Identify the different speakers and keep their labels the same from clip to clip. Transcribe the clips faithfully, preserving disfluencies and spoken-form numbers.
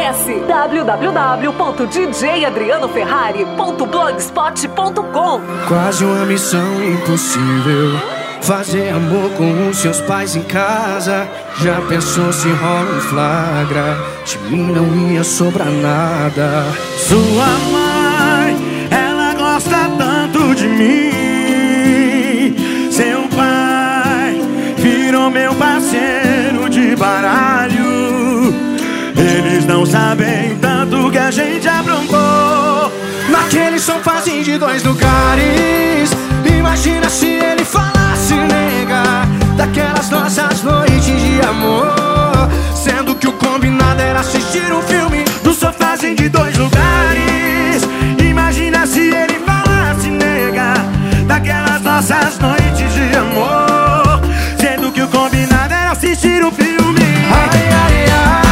Speaker 1: Acesse w w w ponto d j adriano ferrari ponto blogspot ponto com.
Speaker 2: Quase uma missão impossível, fazer amor com os seus pais em casa. Já pensou se rola um flagra? De mim não ia sobrar nada. Sua mãe, ela gosta tanto de mim. Seu pai virou meu parceiro de baralho. Eles não sabem tanto que a gente aprontou naquele sofazinho de dois lugares. Imagina se ele falasse, nega, daquelas nossas noites de amor, sendo que o combinado era assistir um filme no sofazinho de dois lugares. Imagina se ele falasse, nega, daquelas nossas noites de amor, sendo que o combinado era assistir um filme. Ai, ai, ai.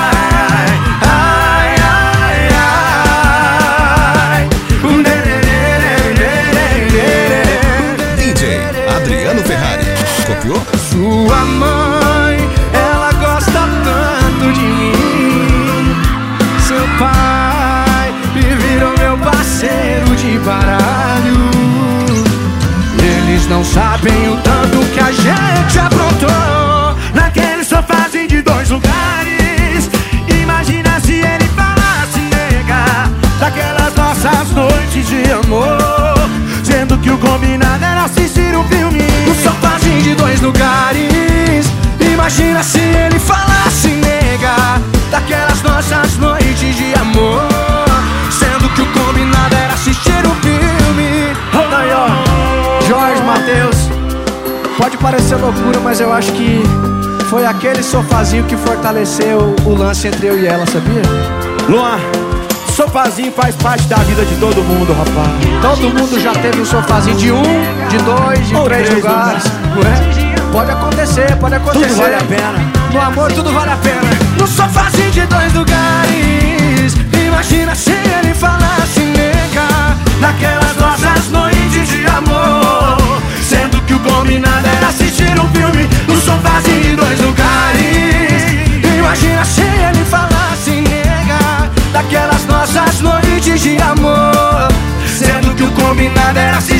Speaker 2: Sua mãe, ela gosta tanto de mim. Seu pai me virou meu parceiro de baralho. Eles não sabem o tanto que a gente aprontou naquele sofazinho de dois lugares. Imagina se ele falasse, nega, daquelas nossas noites de amor, sendo que o combinado era assistir um filme no sofazinho de dois lugares. Imagina se ele falasse, nega, daquelas nossas noites de amor, sendo que o combinado era assistir um filme. Aí, ó, Jorge, Matheus, pode parecer loucura, mas eu acho que foi aquele sofazinho que fortaleceu o lance entre eu e ela, sabia?
Speaker 3: Luan, sofazinho faz parte da vida de todo mundo, rapaz.
Speaker 2: Todo mundo já teve um sofazinho de um, de dois, de
Speaker 3: Ou
Speaker 2: três,
Speaker 3: três
Speaker 2: lugares, não é? Pode acontecer, pode acontecer.
Speaker 3: Tudo vale a pena.
Speaker 2: No amor tudo vale a pena. No sofazinho de dois lugares. Imagina se ele falasse, nega, daquelas nossas noites de amor, sendo que o combinado era assistir um filme no sofazinho de dois lugares. Imagina se ele falasse, nega, daquelas nossas noites de amor, sendo que o combinado era assim.